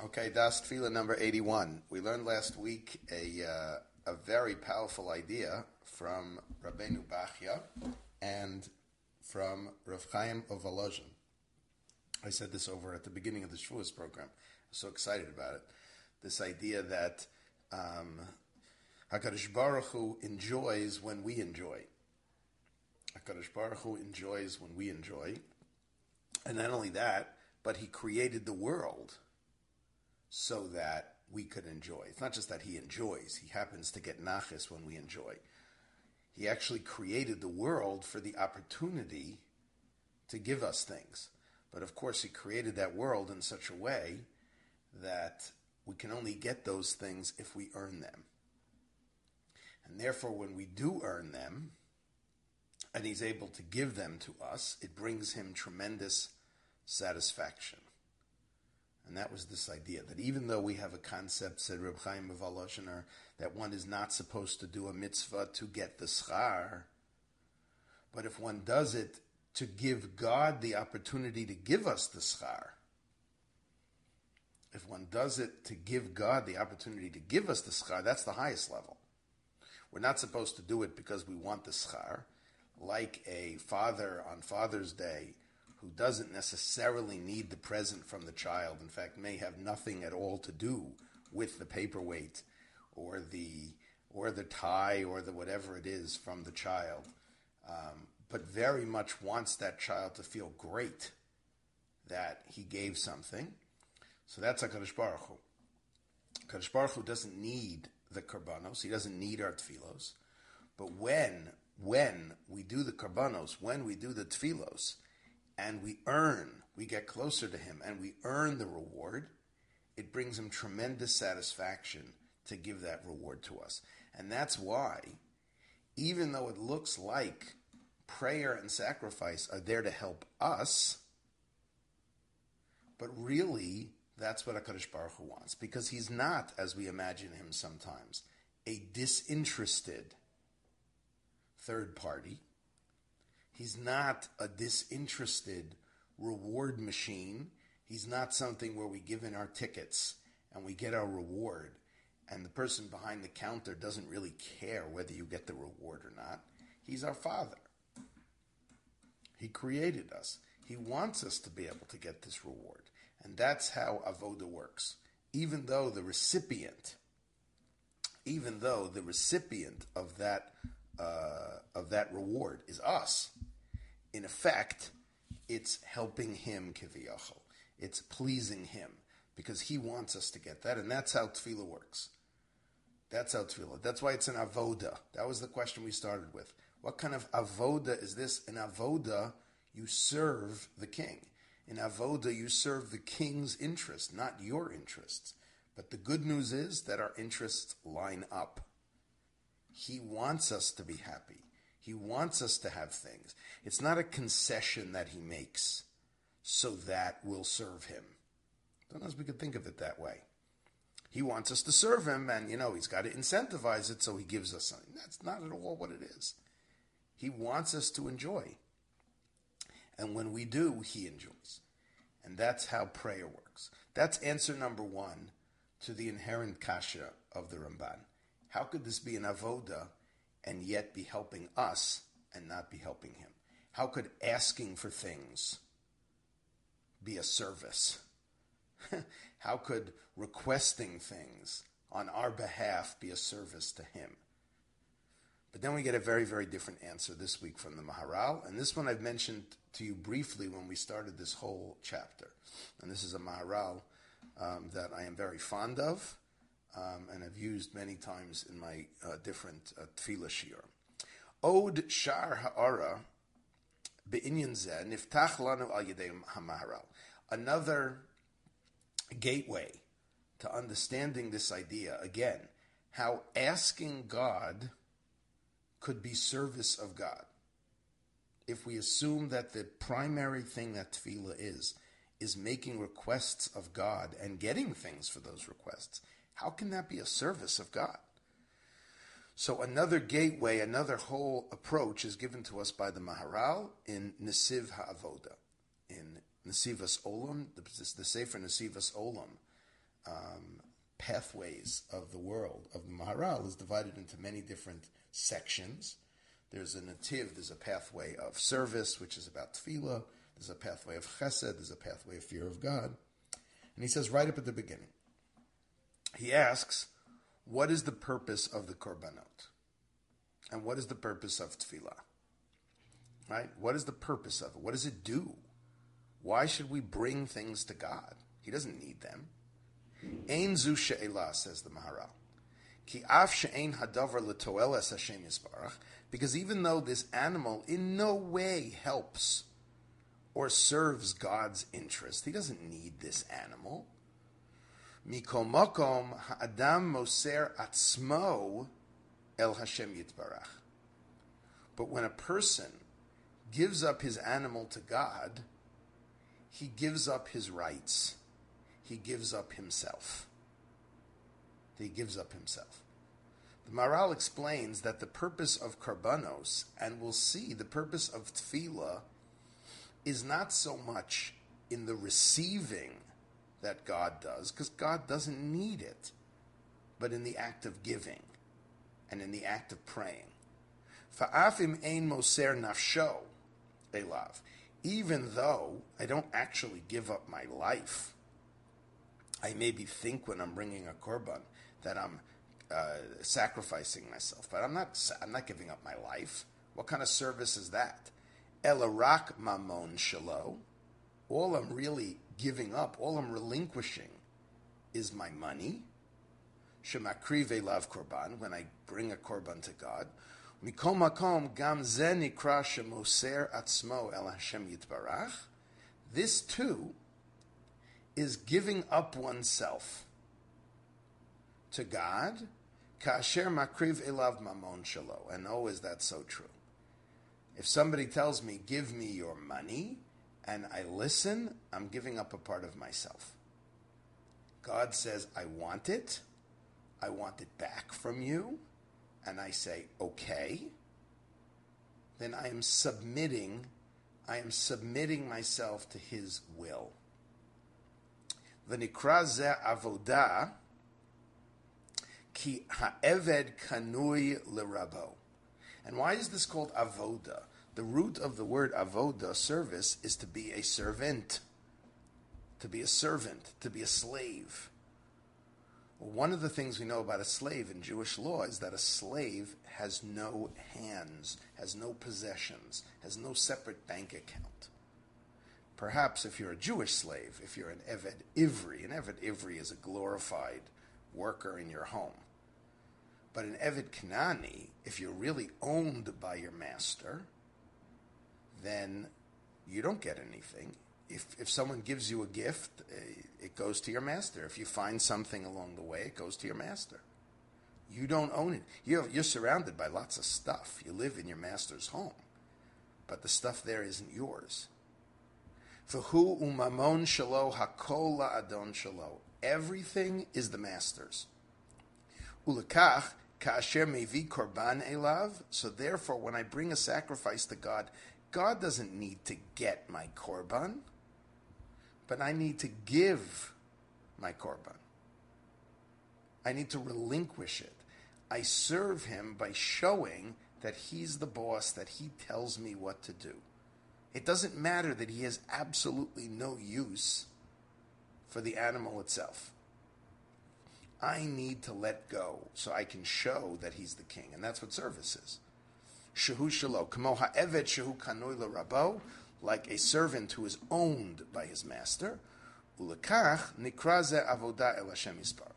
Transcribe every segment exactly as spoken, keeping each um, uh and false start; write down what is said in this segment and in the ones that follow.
Okay, Das Tefillah number eighty-one. We learned last week a uh, a very powerful idea from Rabbeinu Bachya and from Rav Chaim of Volozhin. I said this over at the beginning of the Shavuos program. I was so excited about it. This idea that um, HaKadosh Baruch Hu enjoys when we enjoy. HaKadosh Baruch Hu enjoys when we enjoy. And not only that, but He created the world so that we could enjoy. It's not just that He enjoys. He happens to get nachas when we enjoy. He actually created the world for the opportunity to give us things. But of course, He created that world in such a way that we can only get those things if we earn them. And therefore, when we do earn them, and He's able to give them to us, it brings Him tremendous satisfaction. And that was this idea, that even though we have a concept, said Reb Chaim of Volozhin, that one is not supposed to do a mitzvah to get the schar, but if one does it to give God the opportunity to give us the schar, if one does it to give God the opportunity to give us the schar, that's the highest level. We're not supposed to do it because we want the schar, like a father on Father's Day who doesn't necessarily need the present from the child, in fact, may have nothing at all to do with the paperweight or the or the tie or the whatever it is from the child, um, but very much wants that child to feel great that he gave something. So that's HaKadosh Baruch Hu. HaKadosh Baruch Hu doesn't need the karbanos, He doesn't need our tefillos, but when, when we do the karbanos, when we do the tefillos, and we earn, we get closer to Him, and we earn the reward, it brings Him tremendous satisfaction to give that reward to us. And that's why, even though it looks like prayer and sacrifice are there to help us, but really, that's what HaKadosh Baruch Hu wants. Because He's not, as we imagine Him sometimes, a disinterested third party. He's not a disinterested reward machine. He's not something where we give in our tickets and we get our reward, and the person behind the counter doesn't really care whether you get the reward or not. He's our Father. He created us. He wants us to be able to get this reward. And that's how Avoda works. Even though the recipient, even though the recipient of that uh, of that reward is us, in effect, it's helping Him, kiviyachol. It's pleasing Him, because He wants us to get that, and that's how tefillah works. That's how tefillah. That's why it's an avoda. That was the question we started with. What kind of avoda is this? In avoda, you serve the king. In avoda, you serve the king's interest, not your interests. But the good news is that our interests line up. He wants us to be happy. He wants us to have things. It's not a concession that He makes so that we'll serve Him. Don't know if we could think of it that way. He wants us to serve Him, and, you know, He's got to incentivize it, so He gives us something. That's not at all what it is. He wants us to enjoy. And when we do, He enjoys. And that's how prayer works. That's answer number one to the inherent kasha of the Ramban. How could this be an avoda and yet be helping us and not be helping Him? How could asking for things be a service? How could requesting things on our behalf be a service to Him? But then we get a very, very different answer this week from the Maharal, and this one I've mentioned to you briefly when we started this whole chapter. And this is a Maharal um, that I am very fond of, Um, and I've used many times in my uh, different uh, tefillah shiur. Od shar ha'ara be'inyan zeh niftach lanu al yedei ha'maharal. Another gateway to understanding this idea, again, how asking God could be service of God. If we assume that the primary thing that tefillah is, is making requests of God and getting things for those requests, how can that be a service of God? So another gateway, another whole approach is given to us by the Maharal in Nesiv HaAvoda. In Nesivas Olam, the, the Sefer Nesivas Olam, um, pathways of the world of the Maharal is divided into many different sections. There's a nativ, there's a pathway of service, which is about tefillah. There's a pathway of chesed, there's a pathway of fear of God. And he says right up at the beginning, he asks, what is the purpose of the korbanot? And what is the purpose of tefillah? Right? What is the purpose of it? What does it do? Why should we bring things to God? He doesn't need them. Ein zu she'elah, says the Maharal. Ki af she'ein hadavar l'toeles Hashem yisbarach, because even though this animal in no way helps or serves God's interest, he doesn't need this animal. Mikol makom ha'adam moser atzmo el Hashem yitbarach. But when a person gives up his animal to God, he gives up his rights. He gives up himself. He gives up himself. The Maharal explains that the purpose of karbanos, and we'll see the purpose of tefillah, is not so much in the receiving that God does, because God doesn't need it, but in the act of giving and in the act of praying. Fa'afim ein moser nafsho elav. Even though I don't actually give up my life, I maybe think when I'm bringing a korban that I'm uh, sacrificing myself, but I'm not. I'm not giving up my life. What kind of service is that? Elarak mamon shelo. All I'm really giving up, all I'm relinquishing, is my money. Shemakriv elav korban, when I bring a korban to God. Mikol makom gam ze nikra shemoser atzmo el Hashem yitbarach. This too is giving up oneself to God. Kasher makriv elav mamon shelo. And oh, is that so true? If somebody tells me, give me your money, and I listen, I'm giving up a part of myself. God says, I want it. I want it back from you. And I say, okay. Then I am submitting, I am submitting myself to his will. V'nikra ze avodah ki ha'eved kanui l'rabo. And why is this called avoda? The root of the word avoda, service, is to be a servant. To be a servant, to be a slave. Well, one of the things we know about a slave in Jewish law is that a slave has no hands, has no possessions, has no separate bank account. Perhaps if you're a Jewish slave, if you're an Eved Ivri, an Eved Ivri is a glorified worker in your home. But an Eved Kanani, if you're really owned by your master, then you don't get anything. If if someone gives you a gift, it goes to your master. If you find something along the way, it goes to your master. You don't own it. You're, you're surrounded by lots of stuff. You live in your master's home, but the stuff there isn't yours. V'hu umamon shelo hakol la'adon shelo. Everything is the master's. Ulekach ka'asher mevi korban elav. So therefore, when I bring a sacrifice to God, God doesn't need to get my korban, but I need to give my korban. I need to relinquish it. I serve him by showing that he's the boss, that he tells me what to do. It doesn't matter that he has absolutely no use for the animal itself. I need to let go so I can show that he's the king. And that's what service is. Shehu shelo, kamo ha'eved shehu kanoi l'rabo, like a servant who is owned by his master. Ulekach nikra ze avodah el Hashem yisbarach.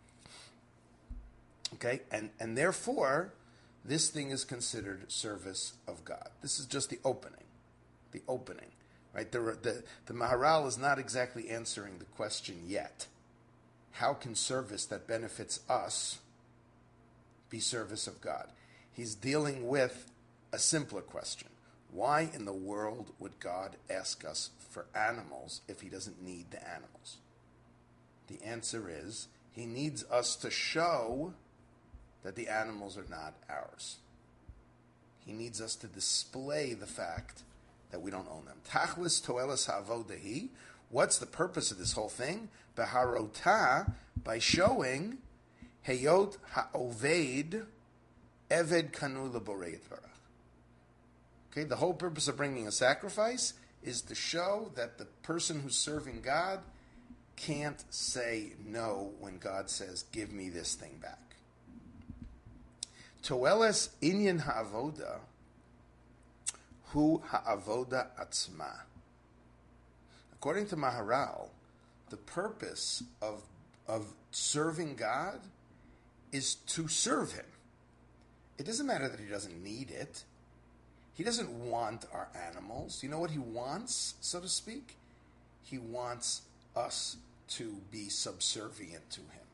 Okay, and, and therefore, this thing is considered service of God. This is just the opening. The opening. Right? The, the, the Maharal is not exactly answering the question yet. How can service that benefits us be service of God? He's dealing with a simpler question. Why in the world would God ask us for animals if he doesn't need the animals? The answer is, he needs us to show that the animals are not ours. He needs us to display the fact that we don't own them. Tachlis toelas ha'avodahi, What's the purpose of this whole thing? Beharota, by showing Heyot ha'oved eved kanu leborei yitbarach. Okay, the whole purpose of bringing a sacrifice is to show that the person who's serving God can't say no when God says, give me this thing back. Toeles inyan ha'avoda hu ha'avoda atzma. According to Maharal, the purpose of, of serving God is to serve Him. It doesn't matter that He doesn't need it. He doesn't want our animals. You know what He wants, so to speak? He wants us to be subservient to Him.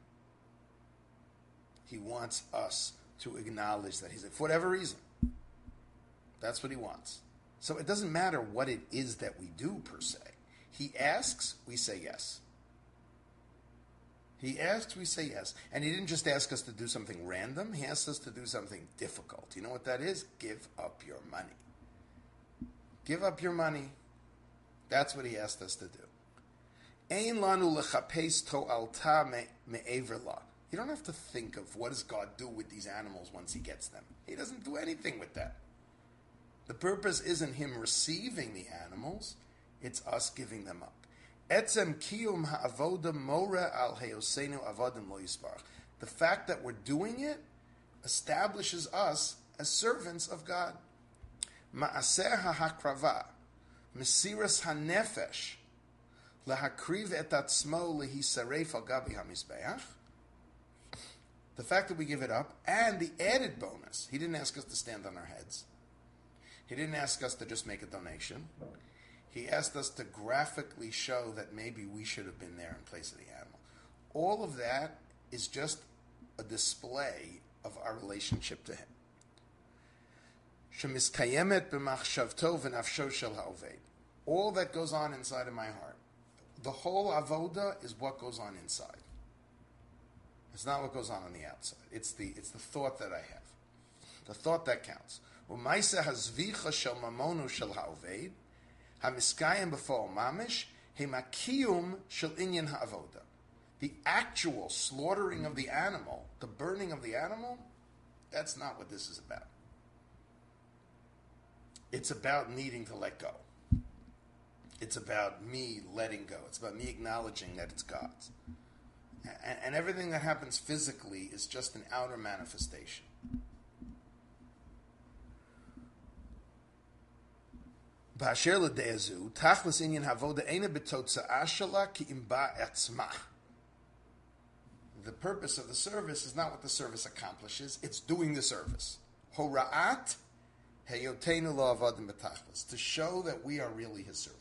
He wants us to acknowledge that He's, for whatever reason, that's what He wants. So it doesn't matter what it is that we do, per se. He asks, we say yes. He asks, we say yes. And He didn't just ask us to do something random. He asked us to do something difficult. You know what that is? Give up your money. Give up your money. That's what He asked us to do. Ein lanu lechapes to'alta me'ever la. You don't have to think of what does God do with these animals once He gets them. He doesn't do anything with that. The purpose isn't Him receiving the animals. It's us giving them up. Etzem kiyum ha'avoda mora al heosenu avodim lo yisbarach. The fact that we're doing it establishes us as servants of God. Ma'aser ha'hakrava, mesiras ha'nefesh, lahakriv et atzmo lehisaref al gabi ha'mizbeach. The fact that we give it up, and the added bonus. He didn't ask us to stand on our heads. He didn't ask us to just make a donation. He asked us to graphically show that maybe we should have been there in place of the animal. All of that is just a display of our relationship to Him. Shemiskayemet b'machshavto v'nafsho shel ha'oved. All that goes on inside of my heart. The whole avoda is what goes on inside. It's not what goes on on the outside. It's the it's the thought that I have. The thought that counts. U'maisa hazvicha shel mamonu shel ha'oved. Hamiskayim b'fol mamish hemakiyum shel inyan ha'avoda. The actual slaughtering of the animal, the burning of the animal, that's not what this is about. It's about needing to let go. It's about me letting go. It's about me acknowledging that it's God's. And, and everything that happens physically is just an outer manifestation. Ba'asher l'de'ezu, tachlis inyan havoda eina b'totza'a shala ki imba etzma. The purpose of the service is not what the service accomplishes, it's doing the service. Hora'at heyotenu la'avadim b'tachlis, to show that we are really His servants.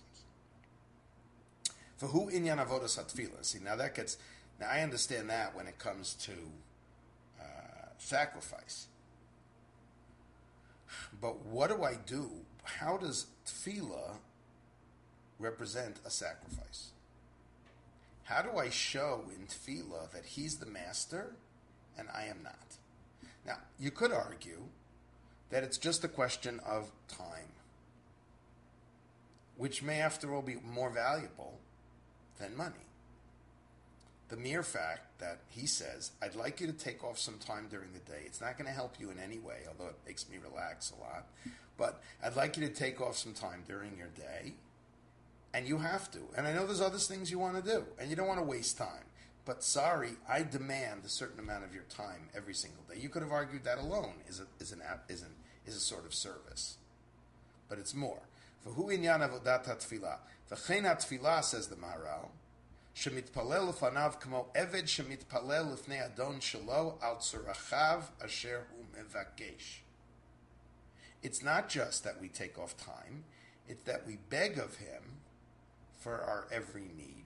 For who inyan avodas hatfilah? See, now that gets, now I understand that when it comes to uh, sacrifice. But what do I do? How does tefillah represent a sacrifice? How do I show in tefillah that He's the master and I am not? Now, you could argue that it's just a question of time, which may, after all, be more valuable than money. The mere fact that He says, I'd like you to take off some time during the day. It's not going to help you in any way, although it makes me relax a lot. But I'd like you to take off some time during your day, and you have to. And I know there's other things you want to do, and you don't want to waste time. But sorry, I demand a certain amount of your time every single day. You could have argued that alone is a, is an is an is a sort of service, but it's more. For who inyan avodat tefillah? V'chein tefillah, says the Maharal, shemitpalel lefanav kamo eved shemitpalel lefnei adon shelo al tzurachav asher hu mevakesh. It's not just that we take off time, it's that we beg of Him for our every need.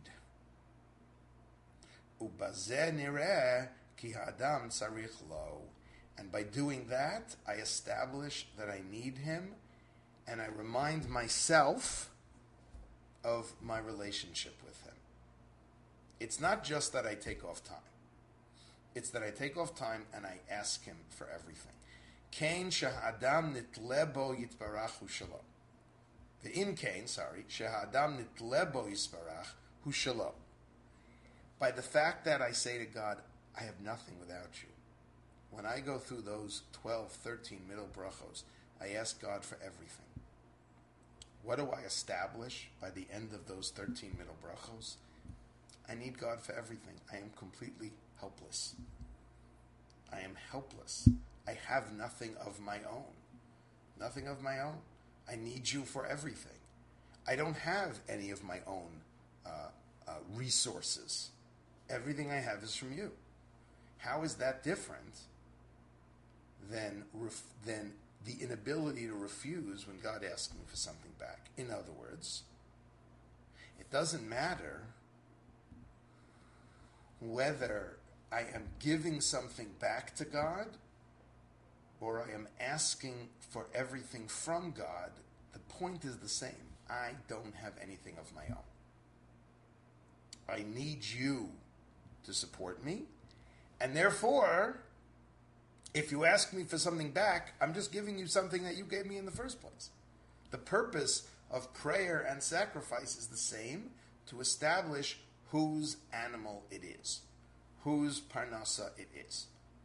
Ubazeh nireh ki ha'adam tzarich lo. And by doing that, I establish that I need Him, and I remind myself of my relationship with Him. It's not just that I take off time. It's that I take off time and I ask Him for everything. Kain shahadam nitlebo yitbarachu shalom. The in kain, sorry, sheha'adam nitlebo yisbarach hu shalom. By the fact that I say to God, I have nothing without you. When I go through those twelve, thirteen middle brachos, I ask God for everything. What do I establish by the end of those thirteen middle brachos? I need God for everything. I am completely helpless. I am helpless. I have nothing of my own. Nothing of my own. I need you for everything. I don't have any of my own uh, uh, resources. Everything I have is from you. How is that different than, ref- than the inability to refuse when God asks me for something back? In other words, it doesn't matter whether I am giving something back to God or I am asking for everything from God. The point is the same. I don't have anything of my own. I need you to support me, and therefore, if you ask me for something back, I'm just giving you something that you gave me in the first place. The purpose of prayer and sacrifice is the same, to establish whose animal it is, whose parnasa it is.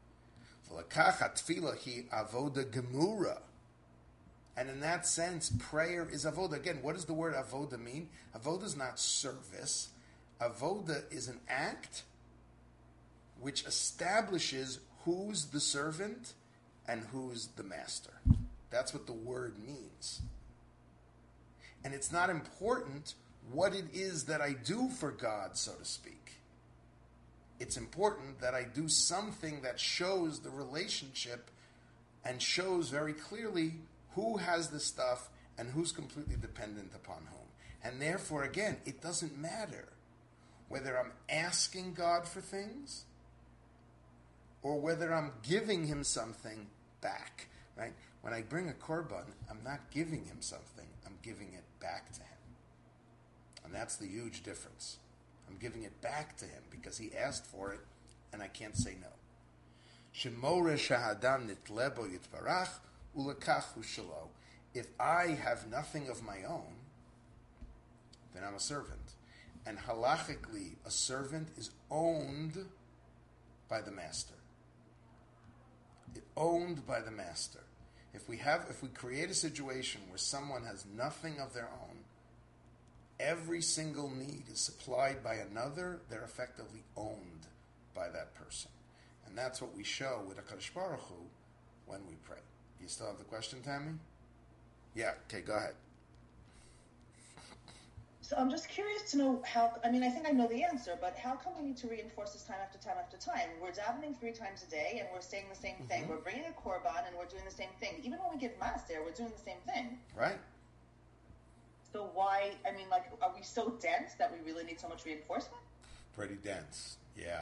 And in that sense, prayer is avoda. Again, what does the word avoda mean? Avoda is not service. Avoda is an act which establishes who's the servant and who's the master. That's what the word means. And it's not important what it is that I do for God, so to speak. It's important that I do something that shows the relationship and shows very clearly who has the stuff and who's completely dependent upon whom. And therefore, again, it doesn't matter whether I'm asking God for things or whether I'm giving him something back. Right? When I bring a korban, I'm not giving him something, I'm giving it back to him. And that's the huge difference. I'm giving it back to him because he asked for it, and I can't say no. Shemore shahadam nitlebo yitbarach ulakachu shelo. If I have nothing of my own, then I'm a servant. And halachically, a servant is owned by the master. It owned by the master. If we have, if we create a situation where someone has nothing of their own, every single need is supplied by another, they're effectively owned by that person. And that's what we show with HaKadosh Baruch Hu when we pray. Do you still have the question, Tammy? Yeah, okay, go ahead. So I'm just curious to know how, I mean, I think I know the answer, but how come we need to reinforce this time after time after time? We're davening three times a day, and we're saying the same thing. Mm-hmm. We're bringing a korban, and we're doing the same thing. Even when we give master, we're doing the same thing. Right. So why, I mean, like, are we so dense that we really need so much reinforcement? Pretty dense, yeah.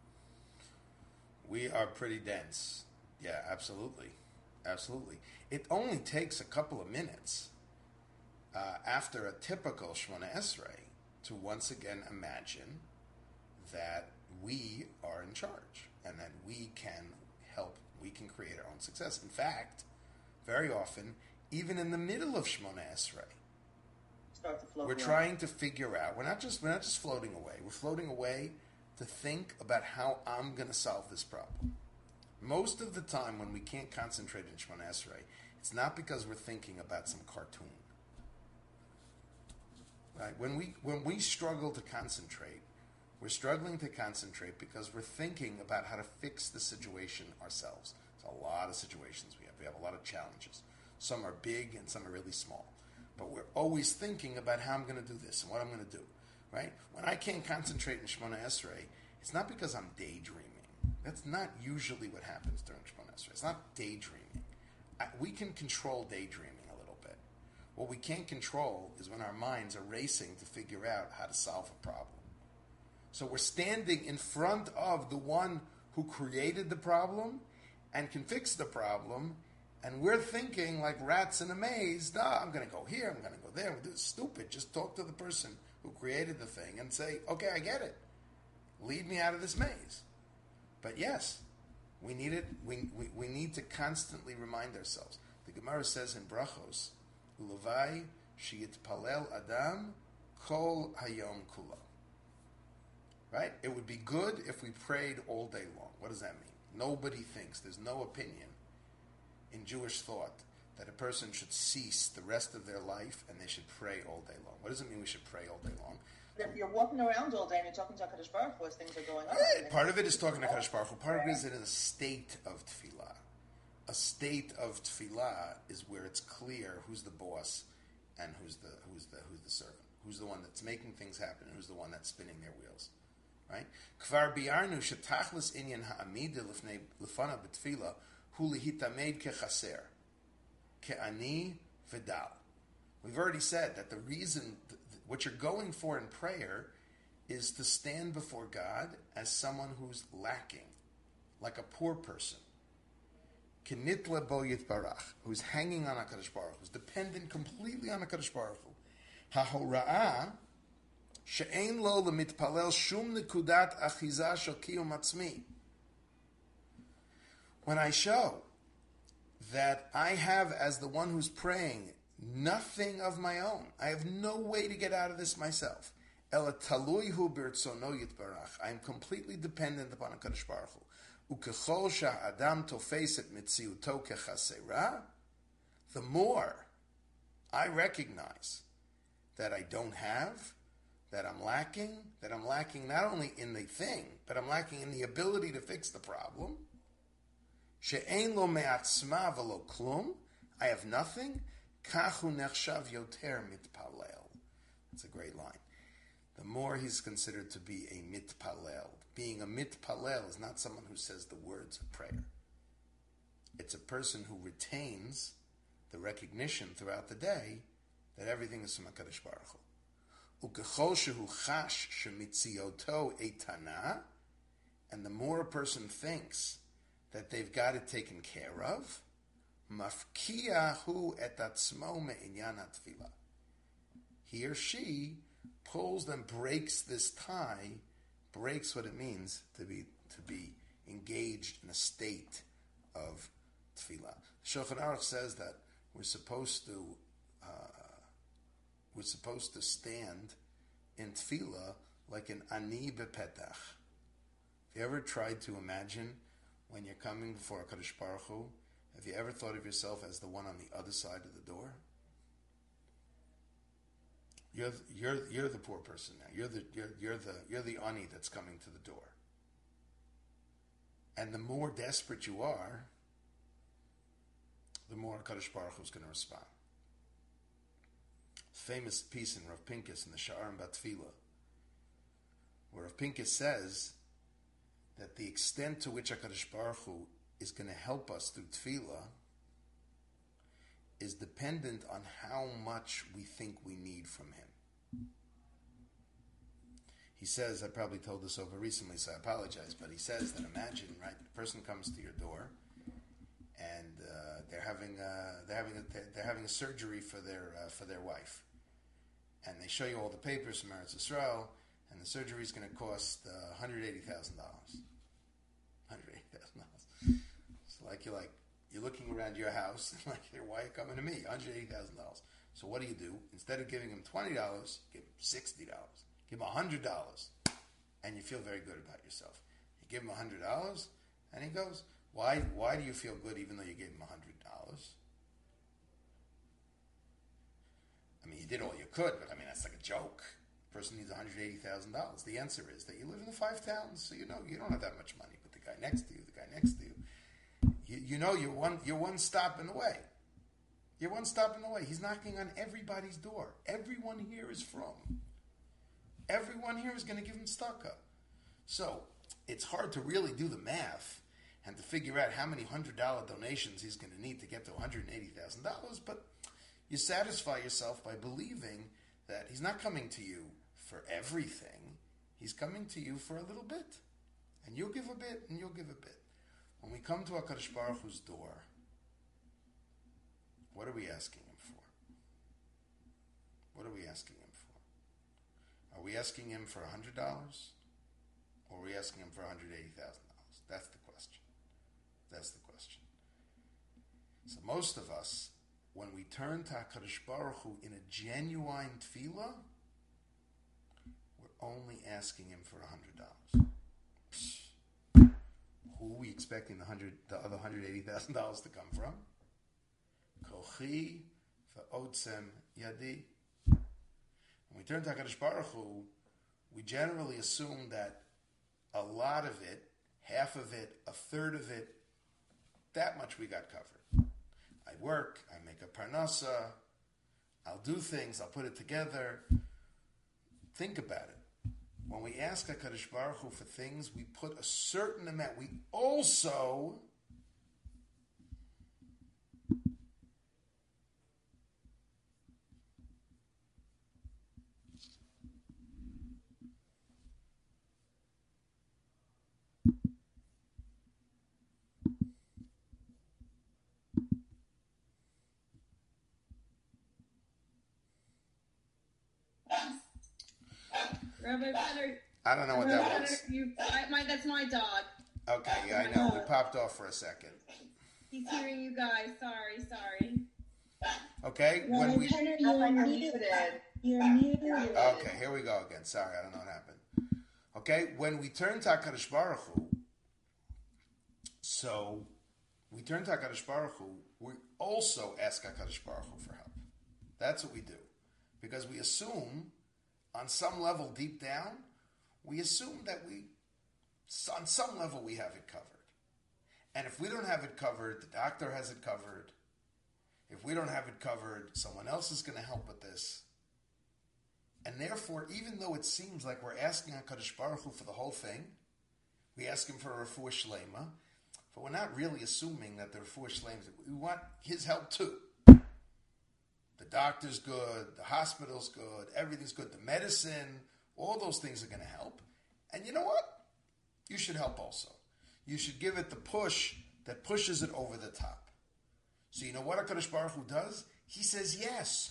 We are pretty dense. Yeah, absolutely. Absolutely. It only takes a couple of minutes uh, after a typical Shemona Esrei to once again imagine that we are in charge and that we can help, we can create our own success. In fact, very often, even in the middle of Shemona Esrei, we're trying to figure out, we're not just we're not just floating away, we're floating away to think about how I'm going to solve this problem. Most of the time when we can't concentrate in Shemona Esrei, it's not because we're thinking about some cartoon. Right? When we when we struggle to concentrate, we're struggling to concentrate because we're thinking about how to fix the situation ourselves. There's a lot of situations we have. We have a lot of challenges. Some are big and some are really small. But we're always thinking about how I'm going to do this and what I'm going to do, right? When I can't concentrate in Shemona Esrei, it's not because I'm daydreaming. That's not usually what happens during Shemona Esrei. It's not daydreaming. I, we can control daydreaming a little bit. What we can't control is when our minds are racing to figure out how to solve a problem. So we're standing in front of the one who created the problem and can fix the problem. And we're thinking like rats in a maze, no, I'm going to go here, I'm going to go there. I'm going to do it. Stupid. Just talk to the person who created the thing and say, okay, I get it. Lead me out of this maze. But yes, we need it. We, we, we need to constantly remind ourselves. The Gemara says in Brachos, Ulavai sheyitpalel adam kol hayom kula. Right? It would be good if we prayed all day long. What does that mean? Nobody thinks, there's no opinion in Jewish thought that a person should cease the rest of their life and they should pray all day long. What does it mean we should pray all day long? If you're walking around all day and you're talking to HaKadosh Baruch Hu as things are going on. Yeah, part of it is talking to HaKadosh Baruch Hu. Part of it is in a state of tefillah. A state of tefillah is where it's clear who's the boss and who's the who's the who's the servant. Who's the one that's making things happen and who's the one that's spinning their wheels. Right? Kvar biarnu shetachlis inyan ha'amida lefnei lefana b'tefillah hu lehitamed kechaser ke'ani v'dal. We've already said that the reason, what you're going for in prayer is to stand before God as someone who's lacking, like a poor person. Kenitla bo yitbarach, who's hanging on HaKadosh Baruch Hu, who's dependent completely on HaKadosh Baruch Hu. Hahora'ah she'ein lo lemitpalel shum nekudat achiza shel kiyum atzmi. When I show that I have, as the one who's praying, nothing of my own, I have no way to get out of this myself. Ela talui hu b'rtzono yitbarach. I am completely dependent upon HaKadosh Baruch Hu. Ukechol sha'adam tofes et mitziuto kechasera. The more I recognize that I don't have, that I'm lacking, that I'm lacking not only in the thing, but I'm lacking in the ability to fix the problem. She'ein lo me'atzma v'lo klum. I have nothing. Kachu nechshav yoter mitpalel. That's a great line. The more he's considered to be a mitpalel. Being a mitpalel is not someone who says the words of prayer. It's a person who retains the recognition throughout the day that everything is from HaKadosh Baruch Hu. Ukechol shehu chash shemitzioto eitana. And the more a person thinks that they've got it taken care of, mafkiyahu et atzmo me'inyan hatfilah. He or she pulls and breaks this tie, breaks what it means to be to be engaged in a state of tefillah. Shulchan Aruch says that we're supposed to uh, we're supposed to stand in tefillah like an ani bepetach. Have you ever tried to imagine when you're coming before HaKadosh Baruch Hu? Have you ever thought of yourself as the one on the other side of the door? You're you're you're the poor person now. You're the you're you're the you're the ani that's coming to the door. And the more desperate you are, the more HaKadosh Baruch Hu is going to respond. Famous piece in Rav Pincus in the Sha'arim Batfila, where Rav Pincus says that the extent to which HaKadosh Baruch Hu is going to help us through tefillah is dependent on how much we think we need from him. He says, I probably told this over recently, so I apologize, but he says that imagine, right, the person comes to your door and uh, they're having a, they're having a, they're having a surgery for their uh, for their wife, and they show you all the papers from Eretz Yisrael, and the surgery is going to cost uh, one hundred eighty thousand dollars. one hundred eighty thousand dollars. So like you're like you're looking around your house, and like, why are you coming to me? one hundred eighty thousand dollars. So what do you do? Instead of giving him twenty dollars, give him sixty dollars. Give him one hundred dollars, and you feel very good about yourself. You give him one hundred dollars, and he goes, why Why do you feel good even though you gave him one hundred dollars? I mean, you did all you could, but I mean, that's like a joke. The person needs one hundred eighty thousand dollars. The answer is that you live in the five towns, so you know you don't have that much money, but the guy next to you, the guy next to you, you, you know you're one, you're one stop in the way. You're one stop in the way. He's knocking on everybody's door. Everyone here is from. Everyone here is going to give him tzedakah. So it's hard to really do the math and to figure out how many hundred dollar donations he's going to need to get to one hundred eighty thousand dollars. But you satisfy yourself by believing that he's not coming to you for everything. He's coming to you for a little bit, and you'll give a bit, and you'll give a bit. When we come to HaKadosh Baruch Hu's door, what are we asking him for? What are we asking him for? Are we asking him for one hundred dollars? Or are we asking him for one hundred eighty thousand dollars? That's the question. That's the question. So most of us, when we turn to HaKadosh Baruch Hu in a genuine tefillah, we're only asking him for one hundred dollars. Who are we expecting the, hundred, the other one hundred eighty thousand dollars to come from? Kochi v'otzem yadi. When we turn to HaKadosh Baruch Hu, we generally assume that a lot of it, half of it, a third of it, that much we got covered. I work, I make a parnasa, I'll do things, I'll put it together. Think about it. When we ask HaKadosh Baruch Hu for things, we put a certain amount. We also Rabbi Better. I don't know what that was. You, I, my, that's my dog. Okay, yeah, I know. We popped off for a second. He's hearing you guys. Sorry, sorry. Okay, when we... You're muted. You're muted. Okay, here we go again. Sorry, I don't know what happened. Okay, when we turn to HaKadosh Baruch Hu, so we turn to HaKadosh Baruch Hu, we also ask HaKadosh Baruch Hu for help. That's what we do. Because we assume, on some level deep down, we assume that we, on some level, we have it covered. And if we don't have it covered, the doctor has it covered. If we don't have it covered, someone else is going to help with this. And therefore, even though it seems like we're asking HaKadosh Baruch Hu for the whole thing, we ask him for a refuah shlema, but we're not really assuming that the refuah shlema, we want his help too. The doctor's good, the hospital's good, everything's good, the medicine, all those things are going to help. And you know what? You should help also. You should give it the push that pushes it over the top. So you know what HaKadosh Baruch Hu does? He says yes.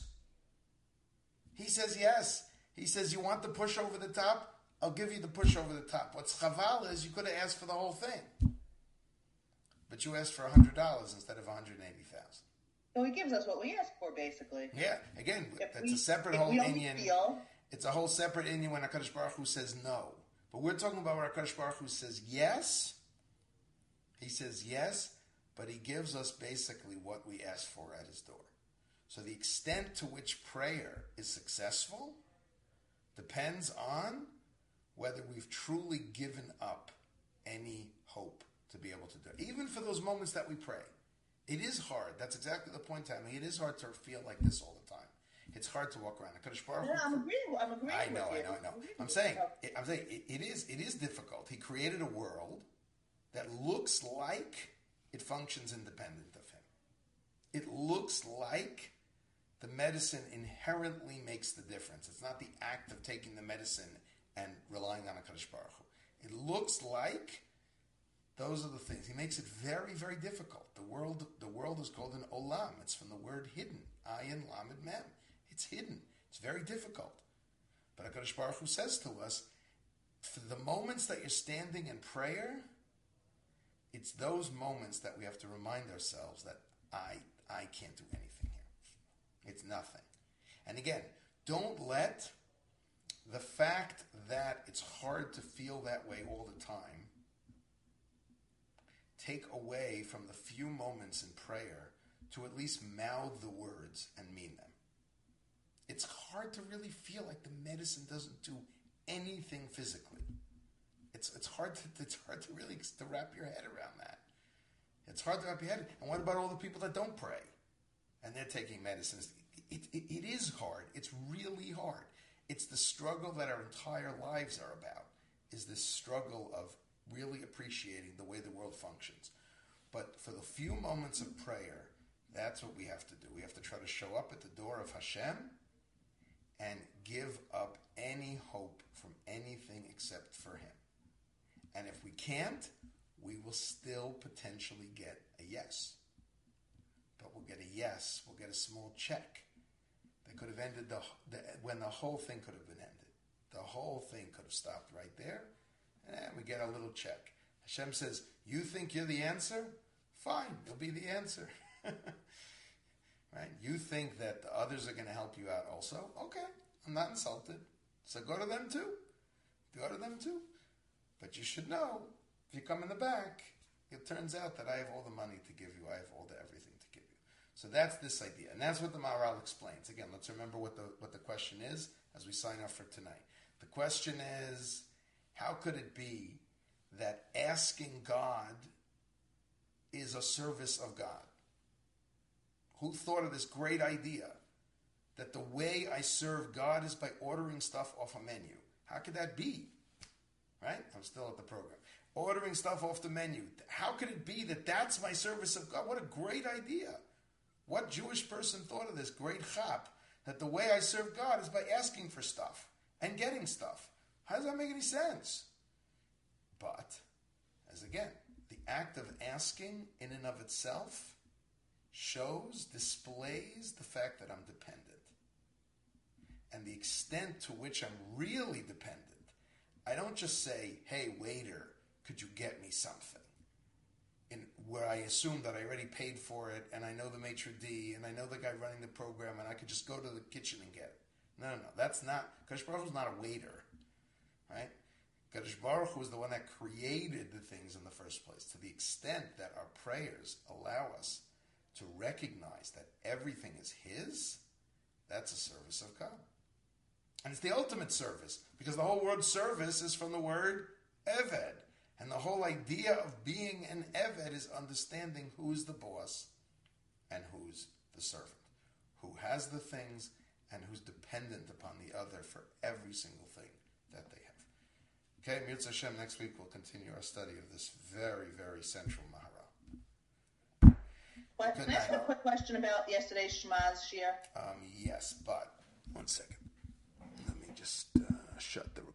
He says yes. He says, you want the push over the top? I'll give you the push over the top. What's chaval is you could have asked for the whole thing. But you asked for one hundred dollars instead of one hundred eighty thousand dollars. So he gives us what we asked for, basically. Yeah, again, If that's we, a separate if whole we only Inyan. feel, It's a whole separate Inyan when HaKadosh Baruch Hu says no. But we're talking about where HaKadosh Baruch Hu says yes. He says yes, but he gives us basically what we asked for at his door. So the extent to which prayer is successful depends on whether we've truly given up any hope to be able to do it. Even for those moments that we pray. It is hard. That's exactly the point, Tammy. It is hard to feel like this all the time. It's hard to walk around. HaKadosh Baruch Hu, yeah, I'm agreeing. I'm agreeing. I know, with I you. know, I know. I'm saying, it, I'm saying it, it is, it is difficult. He created a world that looks like it functions independent of him. It looks like the medicine inherently makes the difference. It's not the act of taking the medicine and relying on HaKadosh Baruch Hu. It looks like those are the things. He makes it very, very difficult. The world, the world is called an olam. It's from the word hidden. Ayin lamed mem. It's hidden. It's very difficult. But HaKadosh Baruch Hu says to us, for the moments that you're standing in prayer, it's those moments that we have to remind ourselves that I, I can't do anything here. It's nothing. And again, don't let the fact that it's hard to feel that way all the time take away from the few moments in prayer to at least mouth the words and mean them. It's hard to really feel like the medicine doesn't do anything physically. It's it's hard to it's hard to really to wrap your head around that. It's hard to wrap your head. And what about all the people that don't pray and they're taking medicines? It, it, it is hard. It's really hard. It's the struggle that our entire lives are about. Is this struggle of really appreciating the way the world functions. But for the few moments of prayer, that's what we have to do. We have to try to show up at the door of Hashem and give up any hope from anything except for Him. And if we can't, we will still potentially get a yes. But we'll get a yes, we'll get a small check. That could have ended the, the when the whole thing could have been ended. The whole thing could have stopped right there. And we get a little check. Hashem says, you think you're the answer? Fine, you'll be the answer. Right? You think that the others are going to help you out also. Okay, I'm not insulted. So go to them too. Go to them too. But you should know, if you come in the back, it turns out that I have all the money to give you. I have all the everything to give you. So that's this idea. And that's what the Maharal explains. Again, let's remember what the what the question is as we sign off for tonight. The question is, how could it be that asking God is a service of God? Who thought of this great idea that the way I serve God is by ordering stuff off a menu? How could that be? Right? I'm still at the program. Ordering stuff off the menu. How could it be that that's my service of God? What a great idea. What Jewish person thought of this great chap, that the way I serve God is by asking for stuff and getting stuff? How does that make any sense? But, as again, the act of asking in and of itself shows, displays the fact that I'm dependent. And the extent to which I'm really dependent. I don't just say, hey, waiter, could you get me something? In where I assume that I already paid for it, and I know the maitre d', and I know the guy running the program, and I could just go to the kitchen and get it. No, no, no. That's not, Kadosh Baruch Hu is not a waiter. Right? Kadosh Baruch Hu is the one that created the things in the first place. To the extent that our prayers allow us to recognize that everything is His, that's a service of God. And it's the ultimate service, because the whole word service is from the word Eved. And the whole idea of being an Eved is understanding who's the boss and who's the servant, who has the things and who's dependent upon the other for every single thing that they have. Okay, Mirza Hashem, next week we'll continue our study of this very, very central Maharal. What, can I ask a quick question about yesterday's Shmaz Shir? Um, yes, but one second. Let me just uh, shut the